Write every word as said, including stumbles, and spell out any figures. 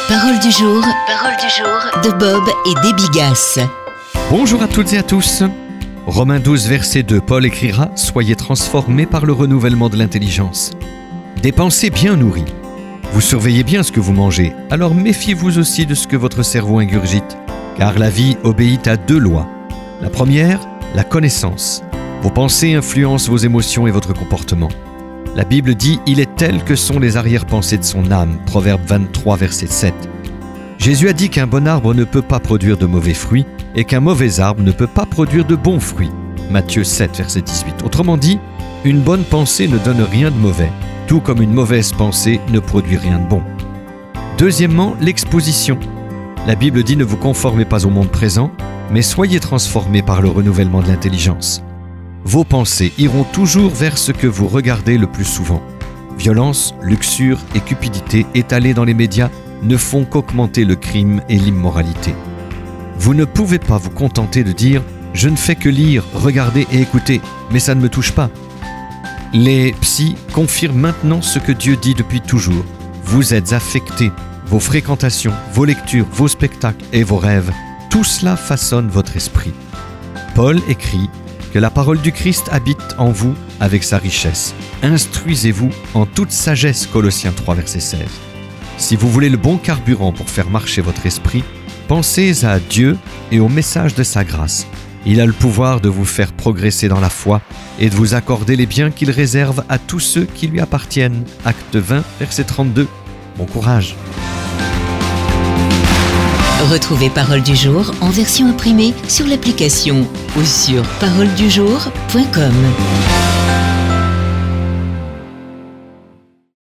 Parole du jour, parole du jour de Bob et Debbie Gass. Bonjour à toutes et à tous. Romains douze, verset deux, Paul écrira « Soyez transformés par le renouvellement de l'intelligence ». Des pensées bien nourries. Vous surveillez bien ce que vous mangez, alors méfiez-vous aussi de ce que votre cerveau ingurgite, car la vie obéit à deux lois. La première, la connaissance. Vos pensées influencent vos émotions et votre comportement. La Bible dit « Il est tel que sont les arrière-pensées de son âme » Proverbe vingt-trois, verset sept. Jésus a dit qu'un bon arbre ne peut pas produire de mauvais fruits et qu'un mauvais arbre ne peut pas produire de bons fruits. Matthieu sept, verset dix-huit. Autrement dit, une bonne pensée ne donne rien de mauvais, tout comme une mauvaise pensée ne produit rien de bon. Deuxièmement, l'exposition. La Bible dit « Ne vous conformez pas au monde présent, mais soyez transformés par le renouvellement de l'intelligence ». Vos pensées iront toujours vers ce que vous regardez le plus souvent. Violence, luxure et cupidité étalées dans les médias ne font qu'augmenter le crime et l'immoralité. Vous ne pouvez pas vous contenter de dire « Je ne fais que lire, regarder et écouter, mais ça ne me touche pas ». Les psys confirment maintenant ce que Dieu dit depuis toujours. Vous êtes affectés. Vos fréquentations, vos lectures, vos spectacles et vos rêves, tout cela façonne votre esprit. Paul écrit que la parole du Christ habite en vous avec sa richesse. Instruisez-vous en toute sagesse, Colossiens trois, verset seize. Si vous voulez le bon carburant pour faire marcher votre esprit, pensez à Dieu et au message de sa grâce. Il a le pouvoir de vous faire progresser dans la foi et de vous accorder les biens qu'il réserve à tous ceux qui lui appartiennent. Acte vingt, verset trente-deux. Bon courage. Retrouvez Parole du jour en version imprimée sur l'application ou sur parole du jour point com.